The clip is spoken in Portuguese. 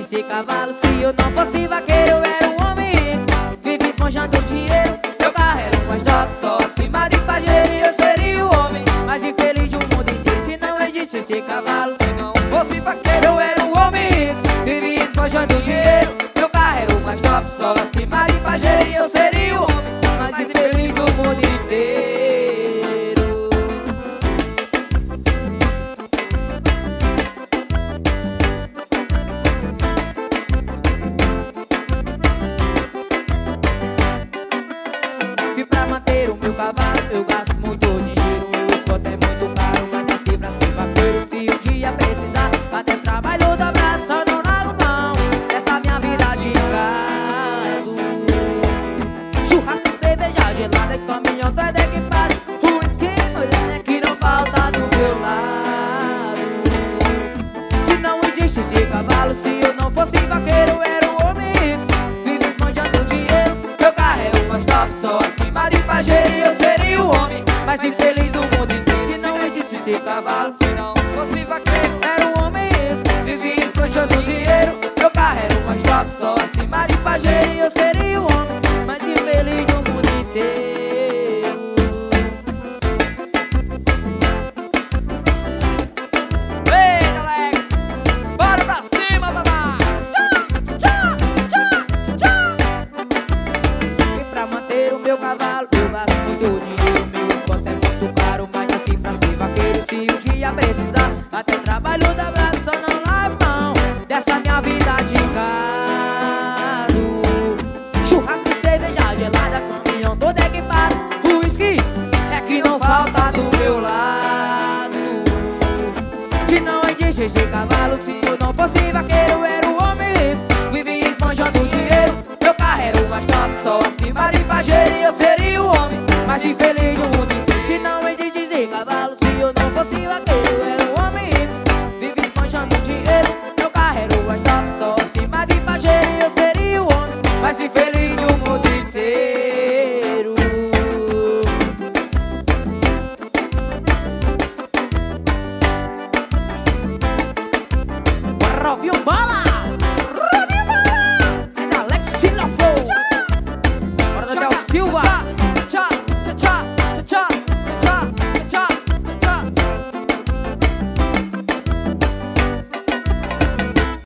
existe ser cavalo. Se eu não fosse vaqueiro, eu era um homem rico. Vive esbanjando dinheiro, meu carro era um stop. Só acima de pajeiro e eu seria o homem mais infeliz do mundo inteiro. Se não existe ser cavalo, se não fosse vaqueiro, eu era um homem rico. Vive esbanjando dinheiro, meu carro era um stop. Só acima de pajeiro e eu seria o homem mais infeliz do mundo inteiro. E pra manter o meu cavalo eu gasto muito dinheiro. O esporte é muito caro, mas nasci pra ser vaqueiro. Se um dia precisar, até trabalho dobrado, só não largo mão dessa minha vida de gado. Churrasco, cerveja gelada e caminhão todo equipado. O esquema, mulher, é que não falta do meu lado. Se não existe esse cavalo, se eu não fosse vaqueiro, eu era um homem rico. Vive esbanjando dinheiro, meu carro é uma stop. Só acima de pajeiro e eu seria o homem mais infeliz do mundo inteiro. Se não existisse ser cavalo, se não fosse vaqueiro, era um homem rico. Vivia esbanjando dinheiro, meu carro era uma stop. Só acima de pajeiro e eu seria o homem mais infeliz do mundo inteiro. Eita, Alex, bora pra cima, babá. E pra manter o meu cavalo eu gasto muito dinheiro. Meu esporte é muito caro, mas assim pra ser vaqueiro. Se um dia precisar, até trabalho dobrado, só não largo mão dessa minha vida de gado. Churrasco e cerveja gelada, caminhão todo equipado. O uísque é que não falta do meu lado. Se não existe esse cavalo, se eu não fosse vaqueiro,